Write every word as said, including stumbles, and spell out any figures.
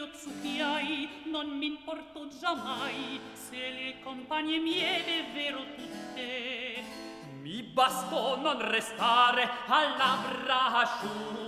zucchiai, non m'importo giammai se le compagne mie è vero tutte. Mi bastò non restare alla brasciura